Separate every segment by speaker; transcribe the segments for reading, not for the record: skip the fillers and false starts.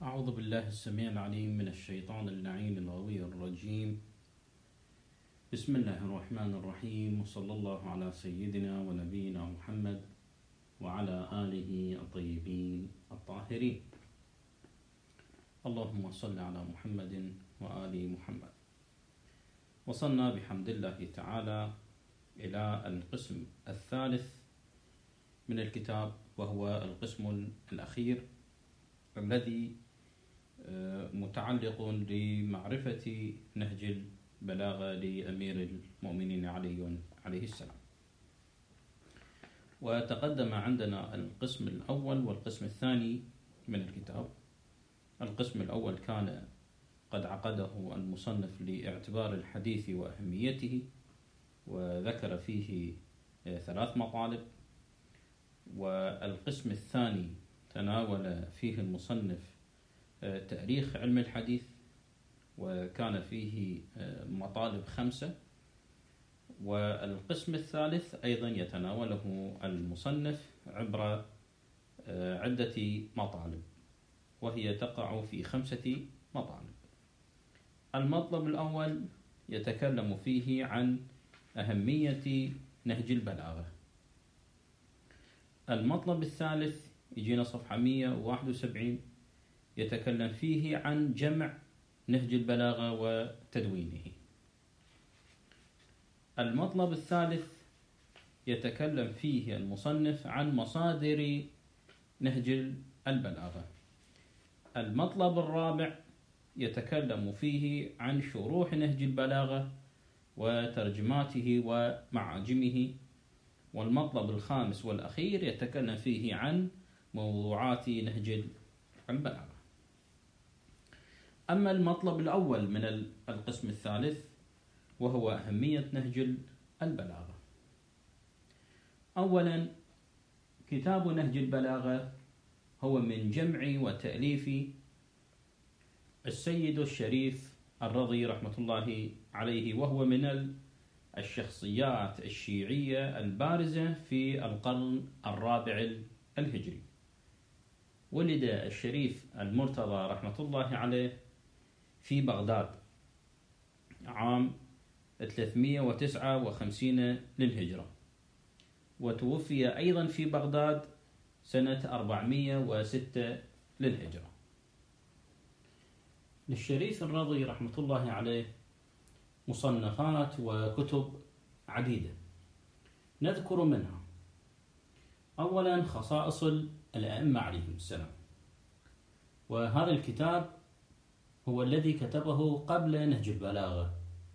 Speaker 1: أعوذ بالله السميع العليم من الشيطان اللعين الغوي الرجيم. بسم الله الرحمن الرحيم، وصلى الله على سيدنا ونبينا محمد وعلى آله الطيبين الطاهرين. اللهم صل على محمد وآل محمد. وصلنا بحمد الله تعالى إلى القسم الثالث من الكتاب، وهو القسم الأخير الذي متعلق بمعرفة نهج البلاغة لأمير المؤمنين عليه السلام. وتقدم عندنا القسم الأول والقسم الثاني من الكتاب. القسم الأول كان قد عقده المصنف لاعتبار الحديث وأهميته، وذكر فيه 3 مطالب. والقسم الثاني تناول فيه المصنف تاريخ علم الحديث، وكان فيه مطالب 5. والقسم الثالث أيضا يتناوله المصنف عبر عدة مطالب، وهي تقع في 5 مطالب. المطلب الأول يتكلم فيه عن أهمية نهج البلاغة. المطلب الثالث يجينا صفحة 171، يتكلم فيه عن جمع نهج البلاغة وتدوينه. المطلب الثالث يتكلم فيه المصنف عن مصادر نهج البلاغة. المطلب الرابع يتكلم فيه عن شروح نهج البلاغة وترجماته ومعاجمه. والمطلب الخامس والأخير يتكلم فيه عن موضوعات نهج البلاغة. أما المطلب الأول من القسم الثالث وهو أهمية نهج البلاغة. أولا، كتاب نهج البلاغة هو من جمع وتأليف السيد الشريف الرضي رحمة الله عليه، وهو من الشخصيات الشيعية البارزة في القرن الرابع الهجري. ولد الشريف المرتضى رحمة الله عليه في بغداد عام 359 للهجرة، وتوفي أيضا في بغداد سنة 406 للهجرة. للشريف الرضي رحمة الله عليه مصنفات وكتب عديدة، نذكر منها أولا خصائص الأئمة عليهم السلام، وهذا الكتاب هو الذي كتبه قبل نهج البلاغة،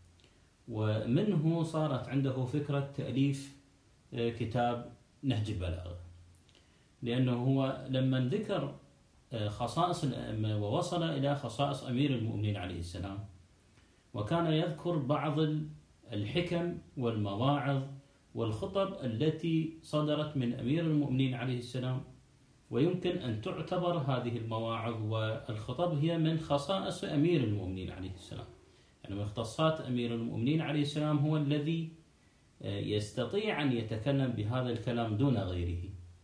Speaker 1: ومنه صارت عنده فكرة تأليف كتاب نهج البلاغة، لأنه هو لما ذكر خصائص الأئمة ووصل إلى خصائص أمير المؤمنين عليه السلام، وكان يذكر بعض الحكم والمواعظ والخطب التي صدرت من أمير المؤمنين عليه السلام، ويمكن أن تعتبر هذه المواعظ والخطب هي من خصائص أمير المؤمنين عليه السلام. يعني من اختصاصات أمير المؤمنين عليه السلام هو الذي يستطيع أن يتكلم بهذا الكلام دون غيره.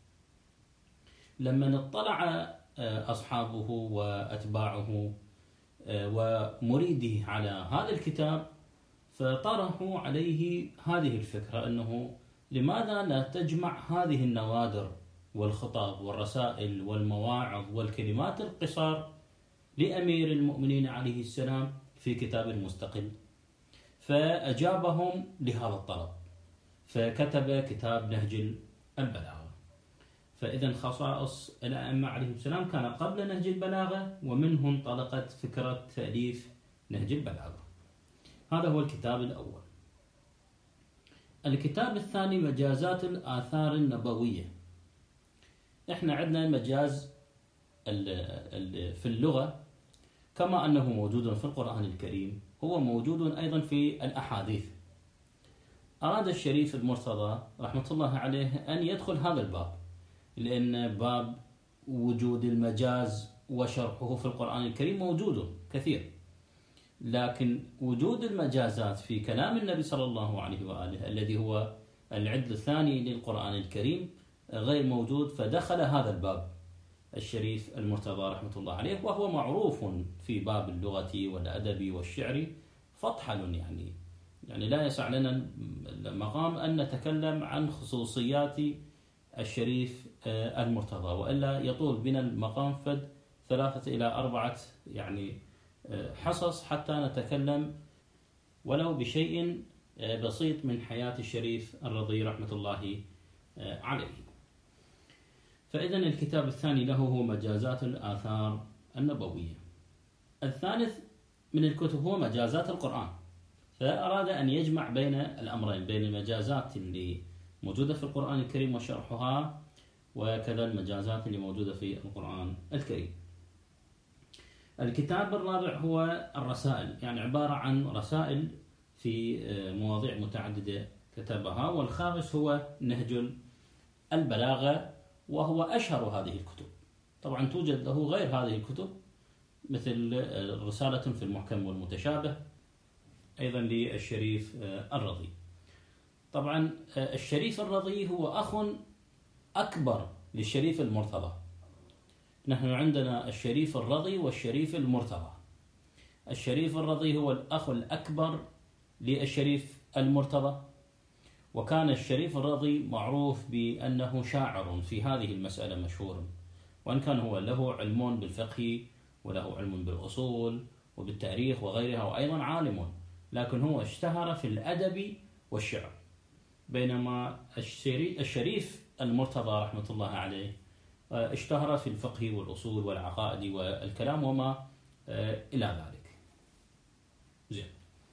Speaker 1: لما اطلع أصحابه وأتباعه ومريده على هذا الكتاب، فطرحوا عليه هذه الفكرة، أنه لماذا لا تجمع هذه النوادر والخطاب والرسائل والمواعظ والكلمات القصار لأمير المؤمنين عليه السلام في كتاب مستقل؟ فأجابهم لهذا الطلب، فكتب كتاب نهج البلاغة. فإذا خصائص الأئمة عليهم السلام كان قبل نهج البلاغة، ومنه انطلقت فكرة تأليف نهج البلاغة. هذا هو الكتاب الأول. الكتاب الثاني مجازات الآثار النبوية. احنا عندنا مجاز في اللغة كما أنه موجود في القرآن الكريم، هو موجود أيضا في الأحاديث. أراد الشريف المرتضى رحمة الله عليه أن يدخل هذا الباب، لأن باب وجود المجاز وشرحه في القرآن الكريم موجود كثير، لكن وجود المجازات في كلام النبي صلى الله عليه وآله الذي هو العدل الثاني للقرآن الكريم غير موجود، فدخل هذا الباب الشريف المرتضى رحمة الله عليه، وهو معروف في باب اللغة والأدب والشعر فطحل، يعني لا يسع لنا المقام أن نتكلم عن خصوصيات الشريف المرتضى، وإلا يطول بنا المقام فد 3 إلى 4 حصص حتى نتكلم ولو بشيء بسيط من حياة الشريف الرضي رحمة الله عليه. فإذن الكتاب الثاني له هو مجازات الآثار النبوية. الثالث من الكتب هو مجازات القرآن، فأراد أن يجمع بين الأمرين، بين المجازات اللي موجودة في القرآن الكريم وشرحها، وكذا المجازات اللي موجودة في القرآن الكريم. الكتاب الرابع هو الرسائل، يعني عبارة عن رسائل في مواضيع متعددة كتبها. والخامس هو نهج البلاغة، وهو أشهر هذه الكتب. طبعا توجد له غير هذه الكتب مثل رسالة في المحكم والمتشابه أيضا للشريف الرضي. طبعا الشريف الرضي هو أخ أكبر للشريف المرتضى. نحن عندنا الشريف الرضي والشريف المرتضى. الشريف الرضي هو الأخ الأكبر للشريف المرتضى، وكان الشريف الرضي معروف بأنه شاعر في هذه المسألة مشهور، وإن كان هو له علم بالفقه وله علم بالأصول وبالتاريخ وغيرها، وأيضا عالم، لكن هو اشتهر في الأدب والشعر، بينما الشريف المرتضى رحمة الله عليه اشتهر في الفقه والأصول والعقائد والكلام وما إلى ذلك. زين.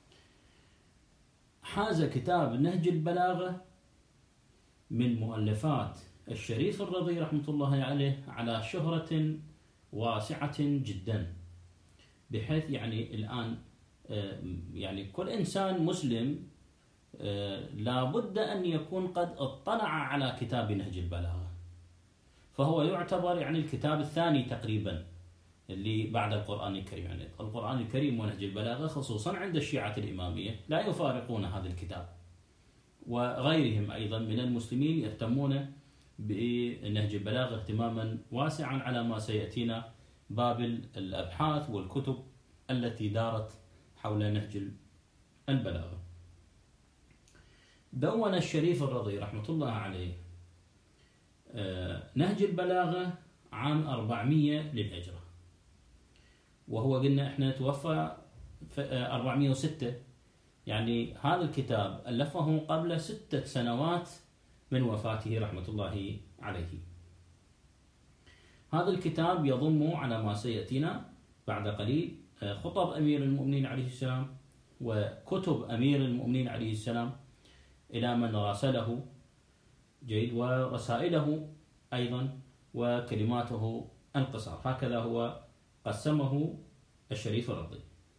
Speaker 1: حاز كتاب نهج البلاغة من مؤلفات الشريف الرضي رحمة الله عليه على شهرة واسعة جدا، بحيث الآن كل إنسان مسلم لابد أن يكون قد اطلع على كتاب نهج البلاغة، فهو يعتبر الكتاب الثاني تقريبا اللي بعد القرآن الكريم. القرآن الكريم ونهج البلاغة خصوصا عند الشيعة الإمامية لا يفارقون هذا الكتاب، وغيرهم أيضا من المسلمين يهتمون بنهج البلاغة اهتماما واسعا، على ما سيأتينا باب الأبحاث والكتب التي دارت حول نهج البلاغة. دون الشريف الرضي رحمة الله عليه نهج البلاغة عام 400 للهجرة، وهو قلنا احنا توفى في 406، هذا الكتاب ألفه قبل 6 سنوات من وفاته رحمة الله عليه. هذا الكتاب يضم على ما سيأتينا بعد قليل خطب أمير المؤمنين عليه السلام، وكتب أمير المؤمنين عليه السلام إلى من راسله، جيد، ورسائله أيضا، وكلماته القصار. هكذا هو قسمه الشريف الرضي.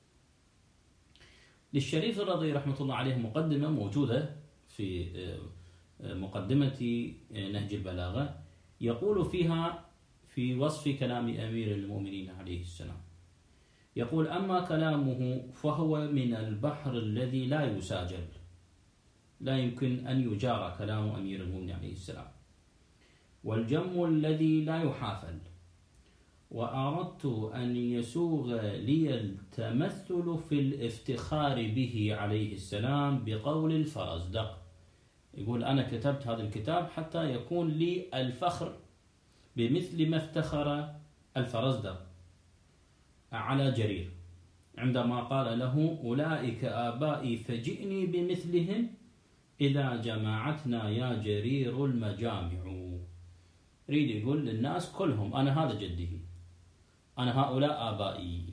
Speaker 1: للشريف الرضي رحمة الله عليه مقدمة موجودة في مقدمة نهج البلاغة، يقول فيها في وصف كلام أمير المؤمنين عليه السلام، يقول: أما كلامه فهو من البحر الذي لا يساجل، لا يمكن أن يجارى كلام أمير المؤمنين عليه السلام، والجم الذي لا يحافل، وأردت أن يسوغ لي التمثل في الافتخار به عليه السلام بقول الفرزدق. يقول: أنا كتبت هذا الكتاب حتى يكون لي الفخر بمثل ما افتخر الفرزدق على جرير عندما قال له: أولئك آبائي فجئني بمثلهم إذا جماعتنا يا جرير المجامع. يريد يقول للناس كلهم: أنا هذا جده، أنا هؤلاء آبائي،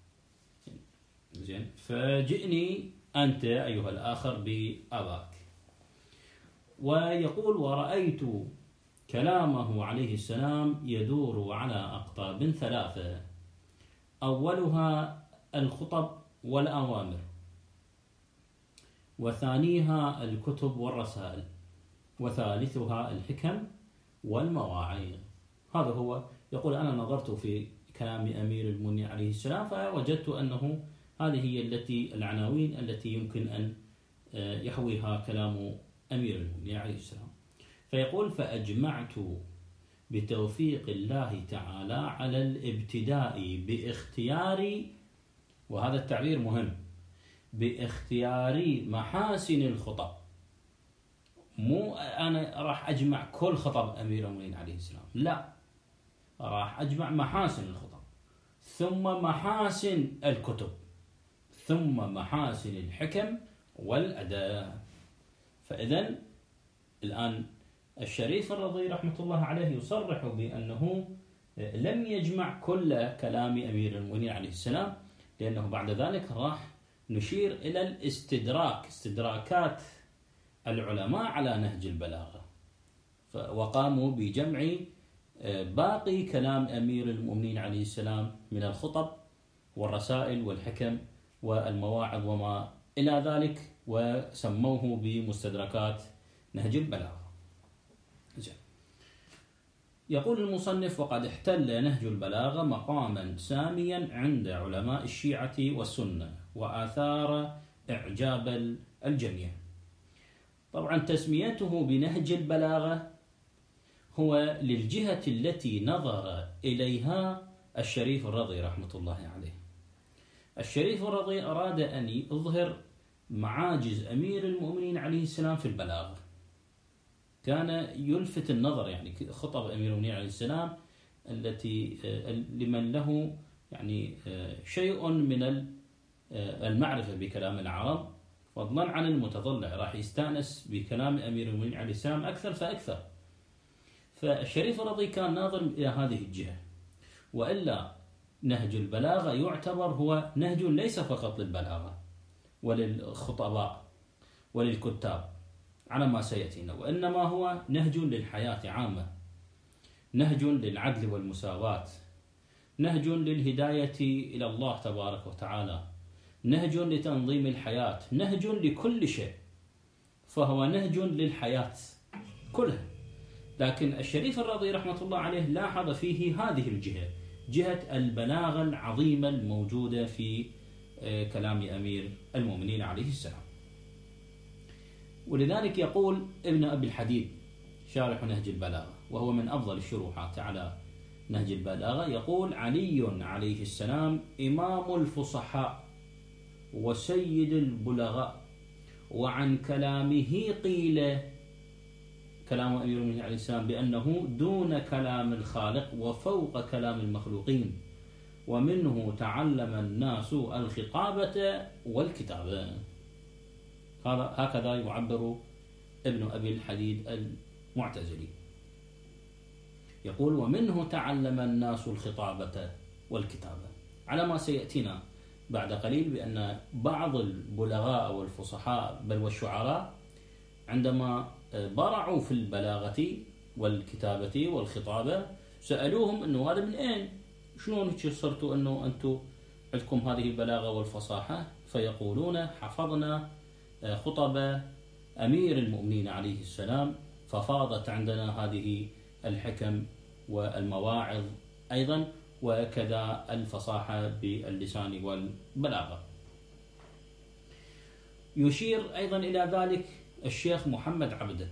Speaker 1: زين، فجئني أنت أيها الآخر بآبائك. ويقول: ورأيت كلامه عليه السلام يدور على أقطاب 3، أولها الخطب والأوامر، وثانيها الكتب والرسائل، وثالثها الحكم والمواعظ. هذا هو. يقول: أنا نظرت في كلام أمير المؤمنين عليه السلام فوجدت أنه هذه هي العناوين التي يمكن أن يحويها كلام أمير المؤمنين عليه السلام. فيقول: فأجمعت بتوفيق الله تعالى على الابتداء باختيار، وهذا التعبير مهم، باختيار محاسن الخطب. مو أنا راح أجمع كل خطب أمير المؤمنين عليه السلام، لا، راح أجمع محاسن الخطب، ثم محاسن الكتب، ثم محاسن الحكم والأداء. فإذن الآن الشريف الرضي رحمة الله عليه يصرح بأنه لم يجمع كل كلام أمير المؤمنين عليه السلام، لأنه بعد ذلك راح نشير إلى استدراكات العلماء على نهج البلاغة، وقاموا بجمع باقي كلام أمير المؤمنين عليه السلام من الخطب والرسائل والحكم والمواعظ وما إلى ذلك، وسموه بمستدركات نهج البلاغة. يقول المصنف: وقد احتل نهج البلاغة مقاما ساميا عند علماء الشيعة والسنة، وآثار إعجاب الجميع. طبعا تسميته بنهج البلاغة هو للجهة التي نظر إليها الشريف الرضي رحمة الله عليه. الشريف الرضي أراد أن يظهر معاجز أمير المؤمنين عليه السلام في البلاغة، كان يلفت النظر، يعني خطب أمير المؤمنين عليه السلام التي لمن له يعني شيء من المعرفة بكلام العرب، فضلا عن المتطلع راح يستأنس بكلام أمير المؤمنين عليه السلام أكثر فأكثر. فالشريف الرضي كان ناظر إلى هذه الجهة، وإلا نهج البلاغة يعتبر هو نهج ليس فقط للبلاغة وللخطباء وللكتاب على ما سيأتينا، وإنما هو نهج للحياة عامة، نهج للعدل والمساواة، نهج للهداية إلى الله تبارك وتعالى، نهج لتنظيم الحياة، نهج لكل شيء، فهو نهج للحياة كلها. لكن الشريف الرضي رحمة الله عليه لاحظ فيه هذه الجهة، جهة البلاغة العظيمة الموجودة في كلام أمير المؤمنين عليه السلام. ولذلك يقول ابن أبي الحديد شارح نهج البلاغة، وهو من أفضل الشروحات على نهج البلاغة، يقول: علي عليه السلام إمام الفصحاء وسيد البلغاء، وعن كلامه قيل، كلام أمير المؤمنين عليه السلام، بأنه دون كلام الخالق وفوق كلام المخلوقين، ومنه تعلم الناس الخطابة والكتابة. هكذا يعبر ابن أبي الحديد المعتزلي، يقول: ومنه تعلم الناس الخطابة والكتابة، على ما سيأتينا بعد قليل بأن بعض البلغاء والفصحاء بل والشعراء عندما برعوا في البلاغة والكتابة والخطابة سألوهم أنه هذا من أين؟ شلون صرتوا أنه أنتم عندكم هذه البلاغة والفصاحة؟ فيقولون: حفظنا خطب أمير المؤمنين عليه السلام، ففاضت عندنا هذه الحكم والمواعظ أيضا، وكذا الفصاحة باللسان والبلاغة. يشير أيضا إلى ذلك الشيخ محمد عبده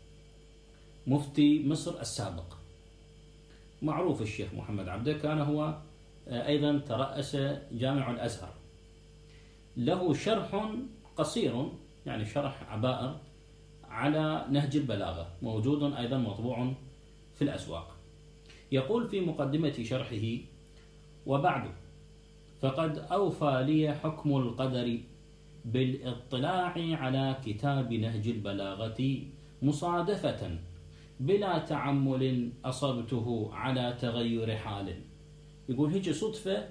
Speaker 1: مفتي مصر السابق، معروف الشيخ محمد عبده، كان هو أيضا ترأس جامع الأزهر، له شرح قصير، يعني شرح عبائر على نهج البلاغة، موجود أيضا مطبوع في الأسواق. يقول في مقدمة شرحه: وبعد، فقد أوفى لي حكم القدر بالاطلاع على كتاب نهج البلاغة مصادفة بلا تعمل أصبته على تغير حال. يقول هيك صدفة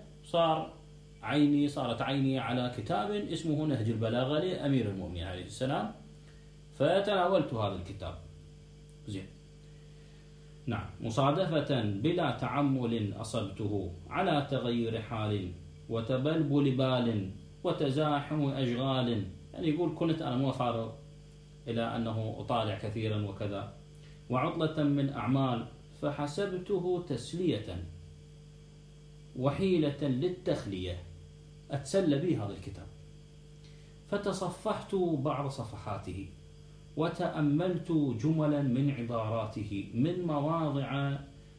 Speaker 1: صارت عيني على كتاب اسمه نهج البلاغة لأمير المؤمنين عليه السلام، فتناولت هذا الكتاب. زين، نعم، مصادفة بلا تعمل أصبته على تغير حال وتبلبل بال وتزاحم أشغال. يعني يقول كنت أنا مو فارغ إلى أنه أطالع كثيرا وكذا، وعطلة من أعمال، فحسبته تسلية وحيلة للتخلية أتسلى به هذا الكتاب، فتصفحت بعض صفحاته وتأملت جملا من عباراته من مواضع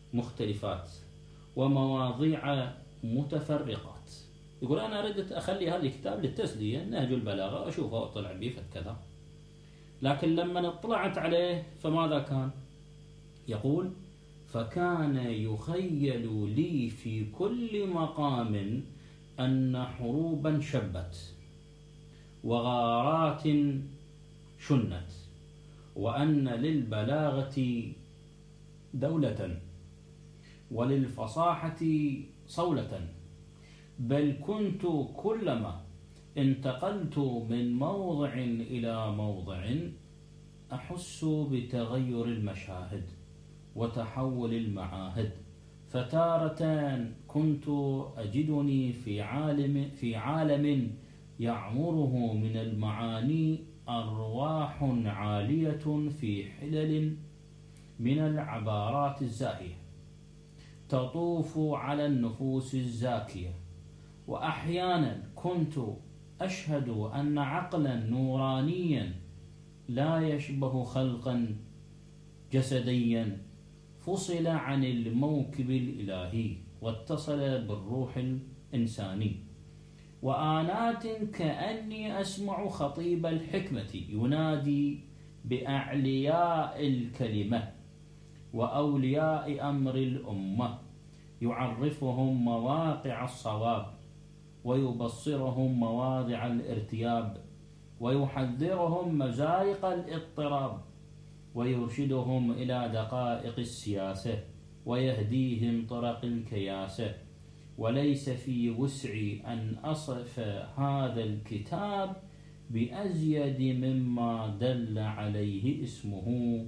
Speaker 1: مختلفات ومواضيع متفرقات. يقول أنا أردت أخلي هذا الكتاب للتسلية، نهج البلاغة، أشوفه أطلع به كذا، لكن لما اطلعت عليه فماذا كان؟ يقول فكان يخيل لي في كل مقام أن حروبا شبت وغارات شنت، وأن للبلاغة دولة وللفصاحة صولة، بل كنت كلما انتقلت من موضع إلى موضع أحس بتغير المشاهد وتحول المعاهد، فتارة كنت أجدني في عالم يعمره من المعاني أرواح عالية في حلل من العبارات الزاهية تطوف على النفوس الزاكية، وأحيانا كنت أشهد أن عقلا نورانيا لا يشبه خلقا جسديا فصل عن الموكب الإلهي واتصل بالروح الإنساني، وآنات كأني أسمع خطيب الحكمة ينادي بأعلياء الكلمة وأولياء أمر الأمة، يعرفهم مواقع الصواب ويبصرهم مواضع الارتياب ويحذرهم مزارق الاضطراب ويرشدهم إلى دقائق السياسة ويهديهم طرق الكياسة، وليس في وسعي أن أصف هذا الكتاب بأزيد مما دل عليه اسمه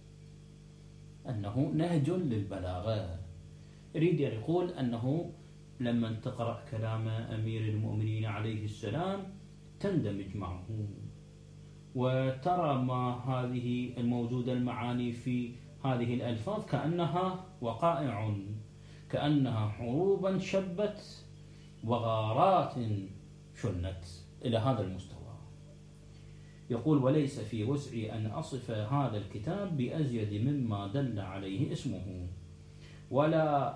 Speaker 1: أنه نهج للبلاغة. يريد أن يقول أنه لما تقرأ كلام أمير المؤمنين عليه السلام تندمج معه وترى ما هذه الموجودة المعاني في هذه الألفاظ كأنها وقائع، كأنها حروبا شبت وغارات شنت إلى هذا المستوى. يقول ن في وسعي أن أصف هذا الكتاب بأزيد مما دل عليه اسمه، ولا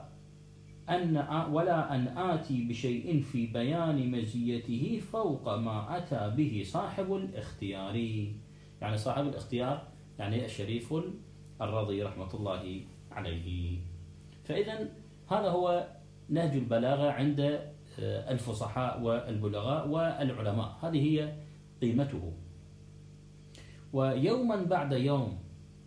Speaker 1: أن آتي بشيء في بيان مزيته فوق ما أتى به صاحب الاختيار، يعني صاحب الاختيار يعني الشريف الرضي رحمة الله عليه. فإذا هذا هو نهج البلاغة عند الفصحاء والبلغاء والعلماء، هذه هي قيمته. ويوما بعد يوم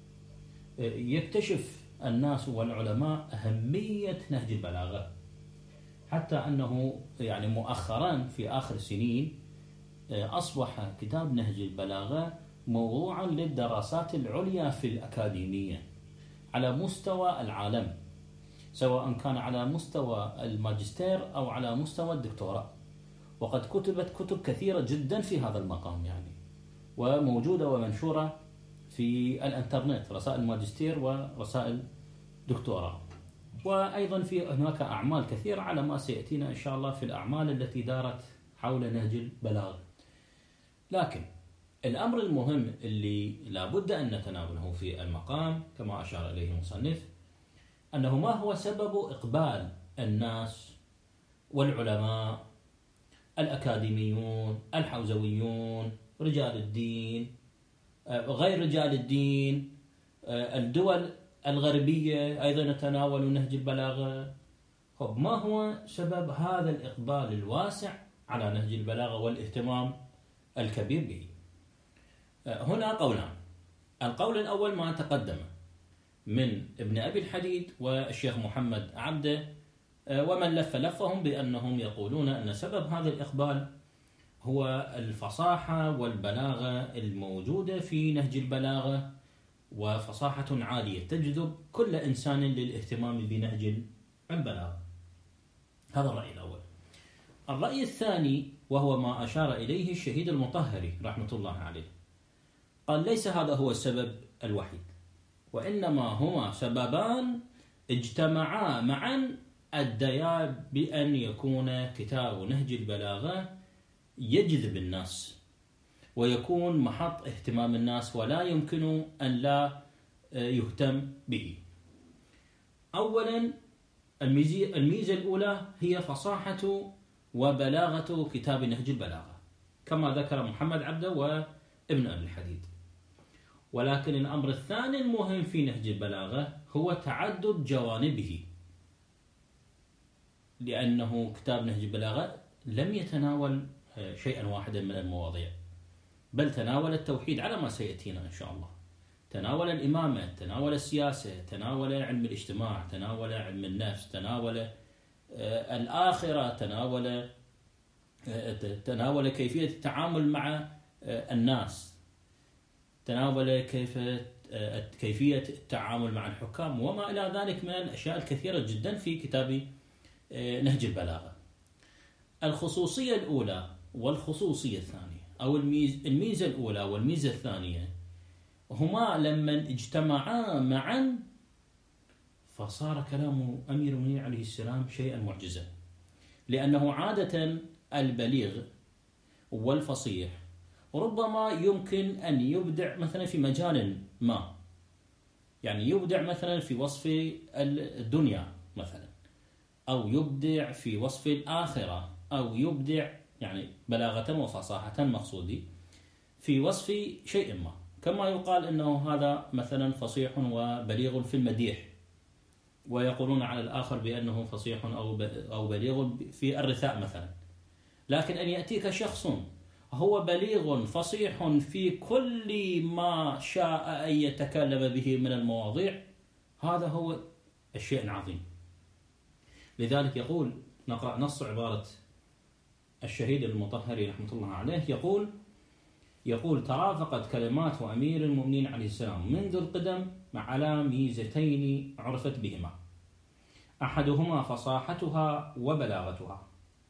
Speaker 1: يكتشف الناس والعلماء أهمية نهج البلاغة، حتى أنه يعني مؤخرا في آخر السنين أصبح كتاب نهج البلاغة موضوعا للدراسات العليا في الأكاديمية على مستوى العالم، سواء كان على مستوى الماجستير أو على مستوى الدكتوراه، وقد كتبت كتب كثيرة جدا في هذا المقام يعني، وموجودة ومنشورة في الانترنت، رسائل ماجستير ورسائل دكتوراه. وأيضا في هناك أعمال كثيرة على ما سيأتينا إن شاء الله في الأعمال التي دارت حول نهج البلاغة. لكن الأمر المهم اللي لابد أن نتناوله في المقام كما أشار إليه المصنف، أنه ما هو سبب إقبال الناس والعلماء الأكاديميون الحوزويون رجال الدين غير رجال الدين الدول الغربية أيضا يتناول نهج البلاغة. ما هو سبب هذا الإقبال الواسع على نهج البلاغة والاهتمام الكبير به؟ هنا قولان. القول الأول ما تقدم من ابن أبي الحديد والشيخ محمد عبده ومن لفهم بأنهم يقولون أن سبب هذا الإقبال هو الفصاحة والبلاغة الموجودة في نهج البلاغة، وفصاحة عالية تجذب كل إنسان للاهتمام بنهج البلاغة. هذا الرأي الأول. الرأي الثاني وهو ما أشار إليه الشهيد المطهري رحمة الله عليه، قال ليس هذا هو السبب الوحيد، وإنما هما سببان اجتمعا معا أديا بأن يكون كتاب نهج البلاغة يجذب الناس ويكون محط اهتمام الناس ولا يمكن أن لا يهتم به. أولا الميزة الأولى هي فصاحة وبلاغة كتاب نهج البلاغة كما ذكر محمد عبده وابن أبي الحديد. ولكن الأمر الثاني المهم في نهج البلاغة هو تعدد جوانبه، لأنه كتاب نهج البلاغة لم يتناول شيئا واحدا من المواضيع، بل تناول التوحيد على ما سيأتينا إن شاء الله، تناول الإمامة، تناول السياسة، تناول علم الاجتماع، تناول علم النفس، تناول الآخرة، تناول كيفية التعامل مع الناس، تناول كيفية التعامل مع الحكام وما إلى ذلك من الأشياء الكثيرة جدا في كتاب نهج البلاغة. الخصوصية الأولى والخصوصية الثانية، أو الميزة الأولى والميزة الثانية، هما لما اجتمعا معا فصار كلام أمير المؤمنين عليه السلام شيئا معجزا، لأنه عادة البليغ والفصيح ربما يمكن أن يبدع مثلا في مجال ما، يعني يبدع مثلا في وصف الدنيا مثلا، أو يبدع في وصف الآخرة، أو يبدع يعني بلاغة وفصاحة مقصودي في وصف شيء ما، كما يقال أنه هذا مثلا فصيح وبليغ في المديح، ويقولون على الآخر بأنه فصيح أو بليغ في الرثاء مثلا. لكن أن يأتيك شخص هو بليغ فصيح في كل ما شاء أن يتكلم به من المواضيع، هذا هو الشيء العظيم. لذلك يقول، نقرأ نص عبارة الشهيد المطهري رحمة الله عليه، يقول ترافقت كلمات أمير المؤمنين عليه السلام منذ القدم على ميزتين عرفت بهما، أحدهما فصاحتها وبلاغتها،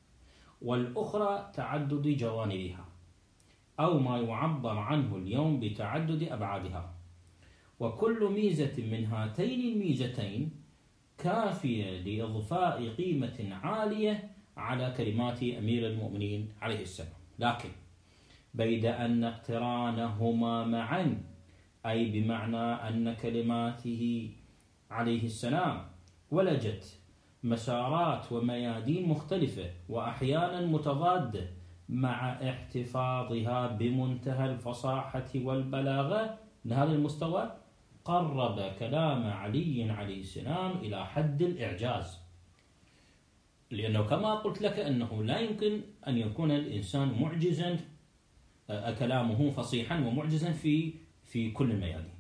Speaker 1: والأخرى تعدد جوانبها أو ما يعبر عنه اليوم بتعدد أبعادها، وكل ميزة من هاتين الميزتين كافية لإضفاء قيمة عالية على كلمات أمير المؤمنين عليه السلام. لكن بيد أن اقترانهما معا، أي بمعنى أن كلماته عليه السلام ولجت مسارات وميادين مختلفة وأحيانا متضادة، مع احتفاظها بمنتهى الفصاحة والبلاغة لهذا المستوى، قرب كلام علي عليه السلام إلى حد الإعجاز. لأنه كما قلت لك أنه لا يمكن أن يكون الإنسان معجزا، كلامه فصيحا ومعجزا في كل الميادين.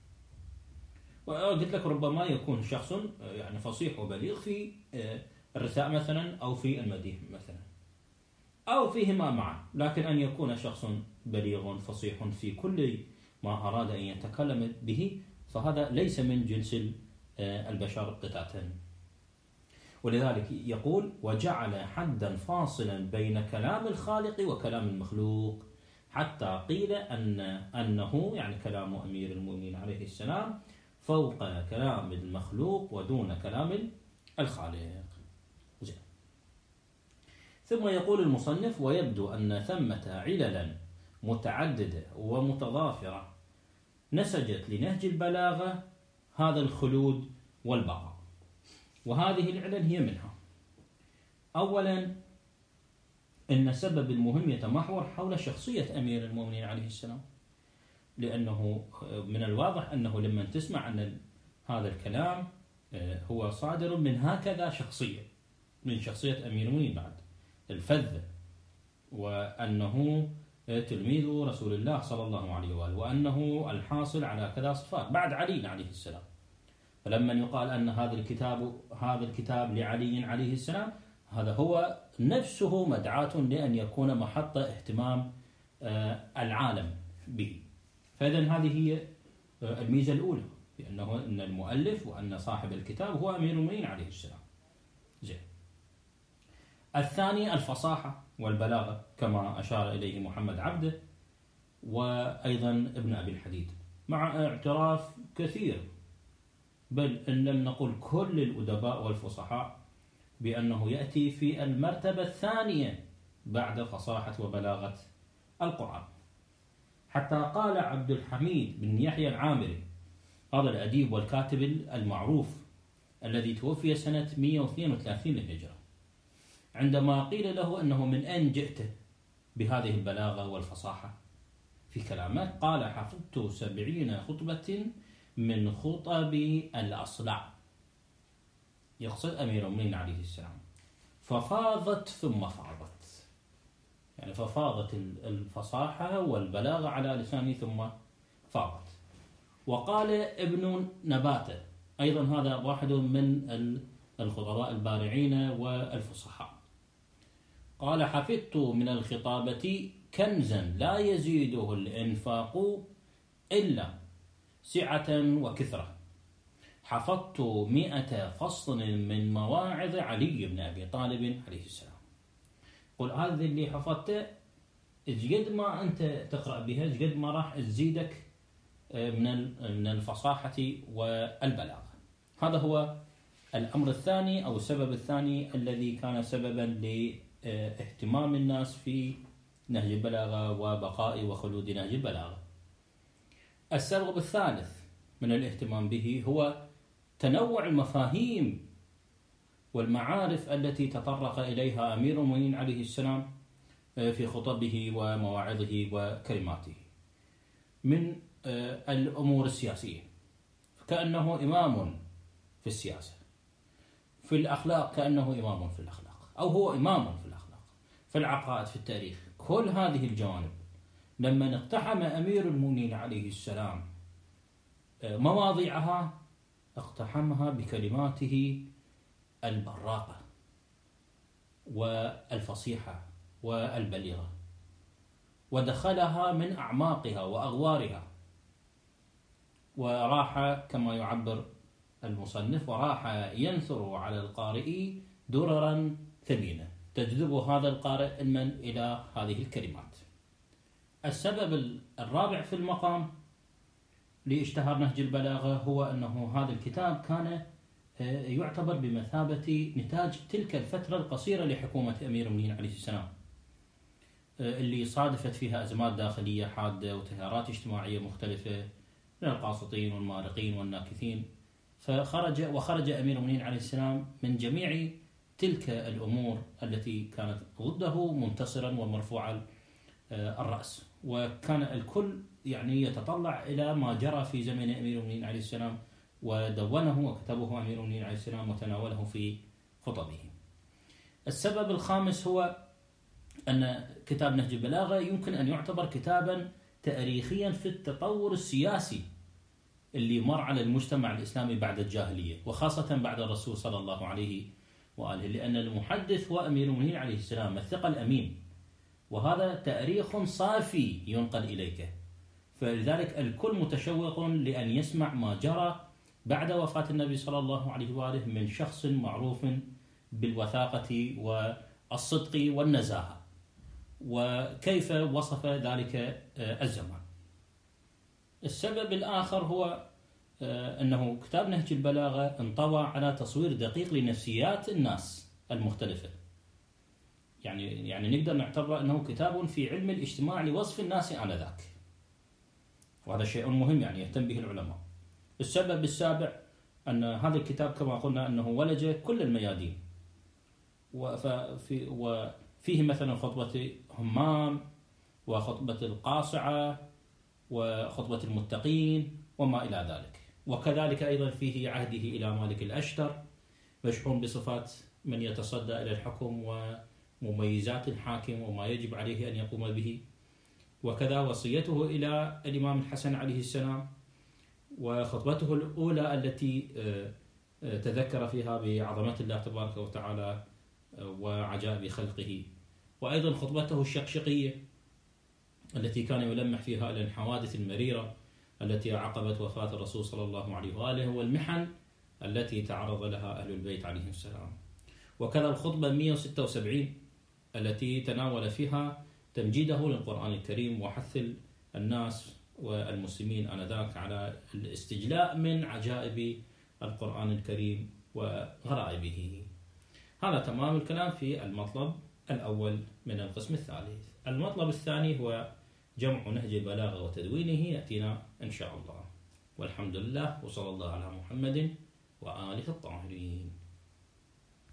Speaker 1: وقلت لك ربما يكون شخص يعني فصيح وبليغ في الرثاء مثلا، أو في المديح مثلا، أو فيهما معا، لكن أن يكون شخص بليغ فصيح في كل ما أراد أن يتكلم به، فهذا ليس من جنس البشر قطعة. ولذلك يقول وجعل حدا فاصلا بين كلام الخالق وكلام المخلوق، حتى قيل أنه يعني كلام أمير المؤمنين عليه السلام فوق كلام المخلوق ودون كلام الخالق. ثم يقول المصنف ويبدو أن ثمة عللا متعددة ومتضافرة نسجت لنهج البلاغة هذا الخلود والبقاء، وهذه العلل هي منها: أولا، إن سبب المهم يتمحور حول شخصية أمير المؤمنين عليه السلام، لأنه من الواضح أنه لما تسمع أن هذا الكلام هو صادر من هكذا شخصية، من شخصية أمير المؤمنين بعد الفذ، وأنه تلميذ رسول الله صلى الله عليه وآله، وأنه الحاصل على كذا صفات بعد علي عليه السلام. فلما يقال أن هذا الكتاب لعلي عليه السلام، هذا هو نفسه مدعاة لأن يكون محط اهتمام العالم به. فإذن هذه هي الميزة الأولى، بأنه أن المؤلف وأن صاحب الكتاب هو أمير المؤمنين عليه السلام. زين. الثاني الفصاحة والبلاغة كما أشار إليه محمد عبده وأيضا ابن أبي الحديد، مع اعتراف كثير، بل إن لم نقل كل الأدباء والفصحاء، بأنه يأتي في المرتبة الثانية بعد فصاحة وبلاغة القرآن. حتى قال عبد الحميد بن يحيى العامري، هذا الأديب والكاتب المعروف الذي توفي سنة 132 للهجرة. عندما قيل له أنه من أين جئت بهذه البلاغة والفصاحة في كلامك، قال: حفظت 70 خطبة من خطب الأصلع، يقصد أمير المؤمنين عليه السلام، ففاضت ثم فاضت، يعني ففاضت الفصاحة والبلاغة على لسانه ثم فاضت. وقال ابن نباتة أيضا، هذا واحد من الخطباء البارعين والفصحاء، قال: حفظت من الخطابة كنزا لا يزيده الإنفاق إلا سعة وكثرة، حفظت 100 فصل من مواعظ علي بن أبي طالب عليه السلام. قل هذا اللي حفظته، قد ما أنت تقرأ بها قد ما راح تزيدك من الفصاحة والبلاغة. هذا هو الأمر الثاني أو السبب الثاني الذي كان سببا لاهتمام الناس في نهج البلاغة وبقاء وخلود نهج البلاغة. السبب الثالث من الاهتمام به هو تنوع المفاهيم والمعارف التي تطرق إليها أمير المؤمنين عليه السلام في خطبه ومواعظه وكلماته من الأمور السياسية، كأنه إمام في السياسة، في الأخلاق كأنه إمام في الأخلاق، أو هو إمام في الأخلاق، في العقائد، في التاريخ. كل هذه الجوانب لما اقتحم أمير المؤمنين عليه السلام مواضيعها، اقتحمها بكلماته البراقة والفصيحة والبليغة، ودخلها من أعماقها وأغوارها، وراح كما يعبر المصنف: وراح ينثر على القارئ دررا ثمينة تجذب هذا القارئ علما إلى هذه الكلمات. السبب الرابع في المقام لاشتهار نهج البلاغة هو أنه هذا الكتاب كان يعتبر بمثابة نتاج تلك الفترة القصيرة لحكومة أمير المؤمنين عليه السلام، اللي صادفت فيها أزمات داخلية حادة وتيارات اجتماعية مختلفة من القاسطين والمارقين والناكثين، وخرج أمير المؤمنين عليه السلام من جميع تلك الأمور التي كانت ضده منتصرا ومرفوع الرأس، وكان الكل يعني يتطلع إلى ما جرى في زمن أمير المؤمنين عليه السلام، ودونه وكتبه أمير المؤمنين عليه السلام وتناوله في خطبه. السبب الخامس هو أن كتاب نهج البلاغة يمكن أن يعتبر كتابا تاريخيا في التطور السياسي اللي مر على المجتمع الإسلامي بعد الجاهلية، وخاصة بعد الرسول صلى الله عليه وآله، لأن المحدث هو أمير المؤمنين عليه السلام، الثقة الأمين، وهذا تاريخ صافي ينقل إليك، فلذلك الكل متشوق لأن يسمع ما جرى بعد وفاة النبي صلى الله عليه وآله من شخص معروف بالوثاقة والصدق والنزاهة، وكيف وصف ذلك الزمان. السبب الآخر هو أنه كتاب نهج البلاغة انطوى على تصوير دقيق لنفسيات الناس المختلفة، يعني نقدر نعتبر أنه كتاب في علم الاجتماع لوصف الناس آنذاك، وهذا شيء مهم يعني يهتم به العلماء. السبب السابع أن هذا الكتاب كما قلنا أنه ولج كل الميادين، وفيه مثلا خطبة همام وخطبة القاصعة وخطبة المتقين وما إلى ذلك، وكذلك أيضا فيه عهده إلى مالك الأشتر مشحون بصفات من يتصدى إلى الحكم ومميزات الحاكم وما يجب عليه أن يقوم به، وكذا وصيته إلى الإمام الحسن عليه السلام، وخطبته الأولى التي تذكر فيها بعظمة الله تبارك وتعالى وعجائب خلقه، وأيضا خطبته الشقشقية التي كان يلمح فيها إلى الحوادث المريرة التي عقبت وفاة الرسول صلى الله عليه وآله والمحن التي تعرض لها أهل البيت عليهم السلام، وكذا الخطبة 176 التي تناول فيها تمجيده للقرآن الكريم وحث الناس والمسلمين آنذاك على الاستجلاء من عجائب القرآن الكريم وغرائبه. هذا تمام الكلام في المطلب الأول من القسم الثالث. المطلب الثاني هو جمع نهج البلاغة وتدوينه، يأتينا إن شاء الله، والحمد لله، وصلى الله على محمد وآله الطاهرين.